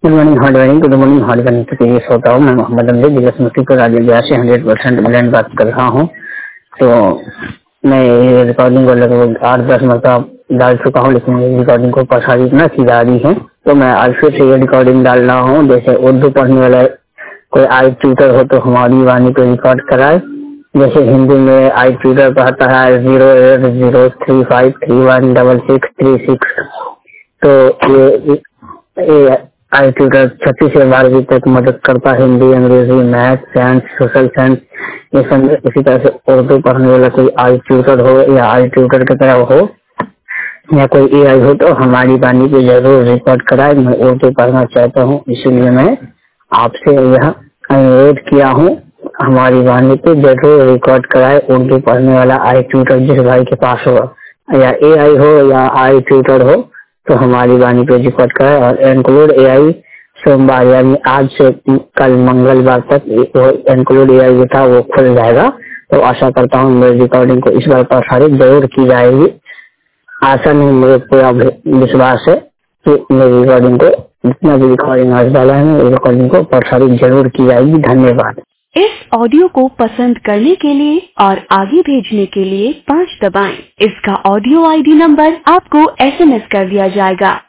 Good morning hot Warring तक ये सोता हूँ। मैं मोहम्मद अमजद जिला समस्तीपुर राज्य बिहार से 100% ब्लेंड बात कर रहा हूँ। तो मैं ये रिकॉर्डिंग को लगभग 8-10 मतलब डाल चुका हूँ, लेकिन ये रिकॉर्डिंग को प्रसारित न की जा रही है। तो मैं आज फिर से ये रिकॉर्डिंग डाल रहा हूँ। जैसे उर्दू पढ़ने वाला कोई आई ट्यूटर हो तो हमारी वाणी पे रिकॉर्ड कराए। जैसे हिंदी में आई ट्यूटर कहता है 08035316636। तो ये आई ट्यूटर 6 से 12 तक मदद करता है। हिंदी, अंग्रेजी, मैथ, साइंस, सोशल साइंस, ये सब। इसी तरह से उर्दू पढ़ने वाला कोई आई ट्यूटर हो या आई ट्यूटर की तरह हो या कोई एआई हो तो हमारी वाणी पे जरूर रिकॉर्ड कराए। मैं उर्दू पढ़ना चाहता हूँ, इसीलिए मैं आपसे यह अनुरोध किया हूँ। हमारी वाणी पे जरूर रिकॉर्ड कराए। उर्दू पढ़ने वाला आई ट्यूटर जिस भाई के पास हो, या एआई हो या आई ट्यूटर हो, तो हमारी वाणी पे रिकॉर्ड कराए। और इंक्लूड एआई सोमवार यानी आज से कल मंगलवार तक वो इंक्लूड एआई जो था वो खुल जाएगा। तो आशा करता हूँ मेरी रिकॉर्डिंग को इस बार प्रसारित जरूर की जाएगी। आशा नहीं, मुझे पूरा विश्वास है कि मेरी रिकॉर्डिंग को, जितना भी रिकॉर्डिंग आज डाला है, मेरी रिकॉर्डिंग को प्रसारित जरूर की जाएगी। धन्यवाद। इस ऑडियो को पसंद करने के लिए और आगे भेजने के लिए 5 दबाएं। इसका ऑडियो आईडी नंबर आपको SMS कर दिया जाएगा।